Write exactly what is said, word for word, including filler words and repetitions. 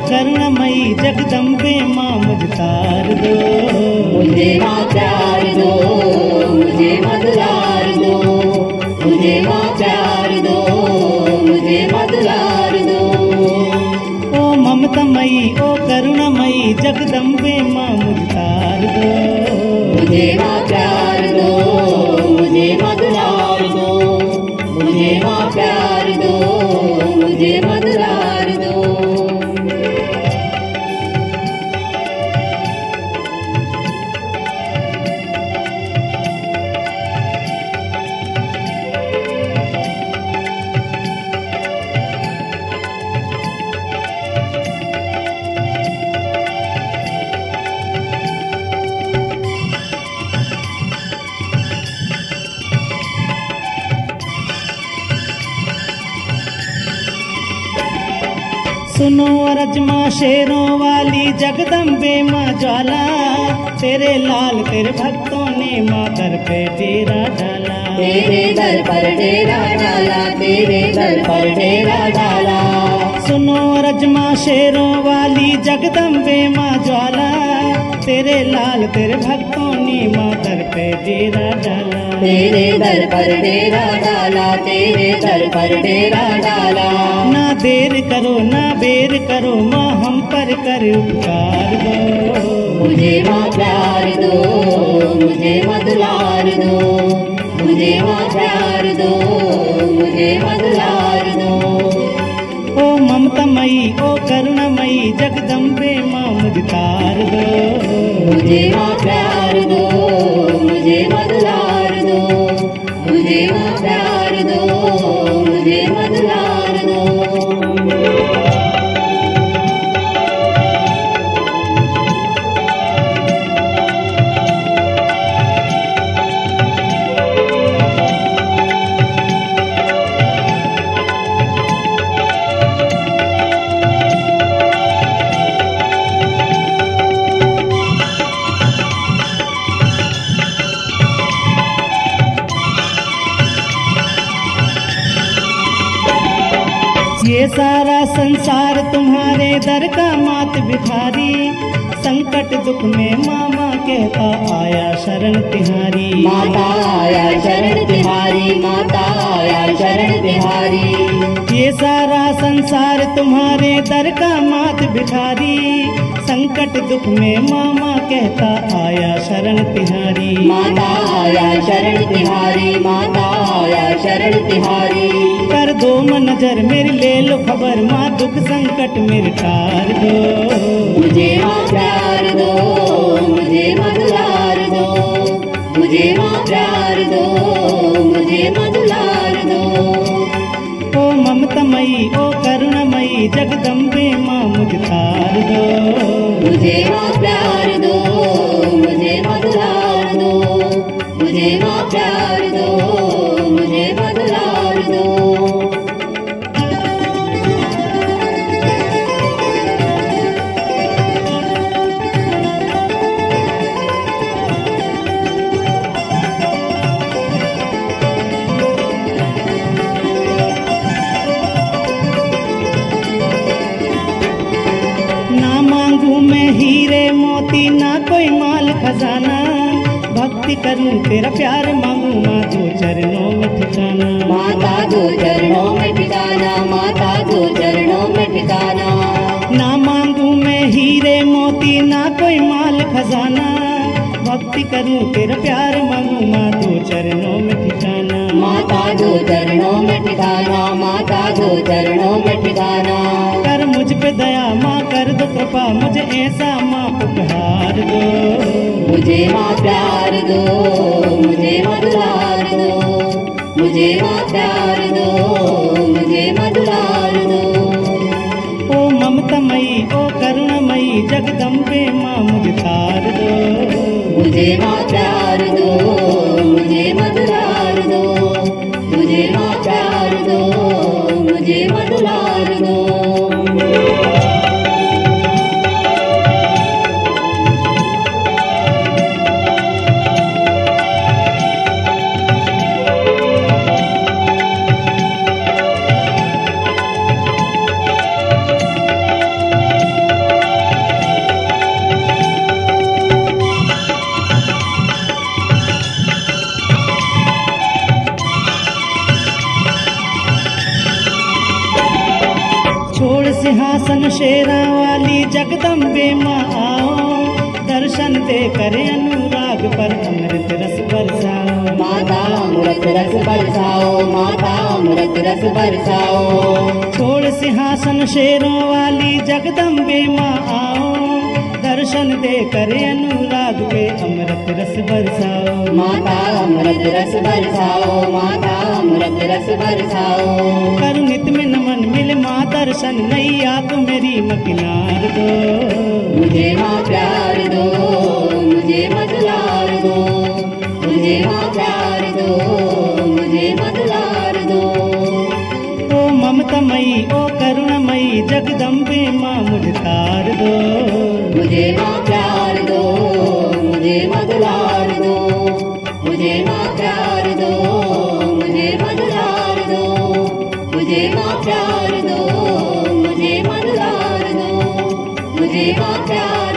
करुणामयी जगदम्बे माँ मुझे तार दो, मुझे माँ प्यार दो, मुझे मदुलार दो, मुझे माँ प्यार दो, मुझे मदुलार दो। ओ ममतामयी ओ करुणामयी जगदम्बे माँ मुझे तार दो, मुझे माँ प्यार दो, मुझे मदुलार दो, मुझे माँ प्यार दो, मुझे मदुलार दो। सुनो अरज माँ शेरों वाली जगदम्बे माँ ज्वाला, तेरे लाल तेरे भक्तों ने माँ दर पे डेरा डाला, तेरे दर पर डेरा डाला, तेरे दर पर डेरा डाला। सुनो अरज माँ शेरों वाली जगदम्बे माँ ज्वाला, तेरे लाल तेरे भक्तों ने माँ दर पे डेरा डाला, तेरे दर पर डेरा डाला, तेरे दर पर डेरा डाला। ना देर करो ना बेर करो माँ हम पर कर उपकार दो, मुझे माँ प्यार दो, मुझे मदुलार दो, मुझे माँ प्यार दो, मुझे मदुलार दो। ओ ममतामयी ओ करुणामयी जगदम्बे माँ मुझे तार दो, मुझे माँ प्यार दो, मुझे मदुलार दो, मुझे माँ प्यार दो, मुझे मदुलार दो। ये सारा संसार तुम्हारे दर का मात भिखारी, संकट दुख में मामा कहता आया शरण तिहारी, माता आया शरण तिहारी, माता आया शरण तिहारी। ये सारा संसार तुम्हारे दर का मात भिखारी, संकट दुख में मामा कहता आया शरण तिहारी, माता आया शरण तिहारी, माता आया शरण तिहारी। कर दो मन नजर मेरी ले लो खबर माँ दुख संकट मेरे टार दो, मुझे माँ प्यार दो, मुझे मदुलार दो, मुझे माँ प्यार दो, मुझे मदुलार दो। ओ ममतामयी ओ करुणामयी जगदम्बे माँ मुझे तार दो, मुझे माँ प्यार दो, मुझे मदुलार दो, मुझे माँ प्यार दो, मुझे मदुलार दो। ना मांगू मैं हीरे मोती ना कोई माल खजाना, भक्ति करूं तेरा प्यार मांगू माँ दो चरणों में ठिकाना, माता दो चरणों में ठिकाना, माता दो चरणों में ठिकाना। ना मांगू मैं हीरे मोती ना कोई माल खजाना, भक्ति करूं तेरा प्यार मांगू माँ दो चरणों में ठिकाना, माता दो चरणों में ठिकाना, माता दो चरणों में ठिकाना। कर मुझ पे दया माँ कर दो कृपा मुझे ऐसा माँ उपहार दो, मुझे माँ प्यार दो, मुझे मदुलार दो, मुझे माँ प्यार दो, मुझे मदुलार दो। ओ ममतामयी ओ करुणामयी जगदम्बे माँ मुझे तार दो, मुझे माँ प्यार दो, मुझे मदुलार दो, मुझे माँ प्यार दो, मुझे मदुलार दो। सिंहासन शेरा वाली जगदम्बे माँ आओ, दर्शन दे करे अनुराग पर अमृत रस बरसाओ। माता अमृत रस बरसाओ, माता अमृत रस बरसाओ। छोड़ सिंहासन शेरों वाली जगदम्बे माँ आओ, दर्शन दे करे अनुराग पे अमृत रस बरसाओ। माता अमृत रस बरसाओ, माता अमृत रस बरसाओ। करुणित में नमन मिल माँ दर्शन, नैया तू मेरी मकिनार दो। मुझे माँ प्यार दो, मुझे मदलार दो, मुझे माँ प्यार दो, मुझे मदलार दो। ओ ममतामयी ओ करुणामयी जगदम्बे माँ मुझे तार दो। मुझे माँ प्यार दो, मुझे मदलार दो, मुझे माँ प्यार दो, मुझे मदलार दो। मुझे माँ प्यार दो, मुझे मदलार दो, मुझे माँ प्यार